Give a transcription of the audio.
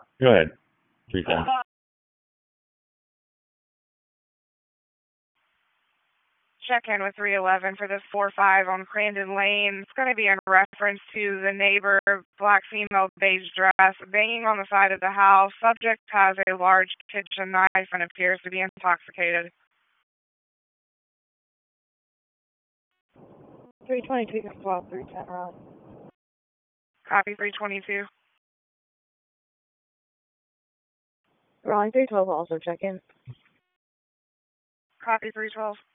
Go ahead. 310. Check in with 311 for this 4-5 on Crandon Lane. It's going to be in reference to the neighbor, black female, beige dress, banging on the side of the house. Subject has a large kitchen knife and appears to be intoxicated. 322, 12, 310, Raleigh. Copy 322. Raleigh 312 also check in. Copy 312.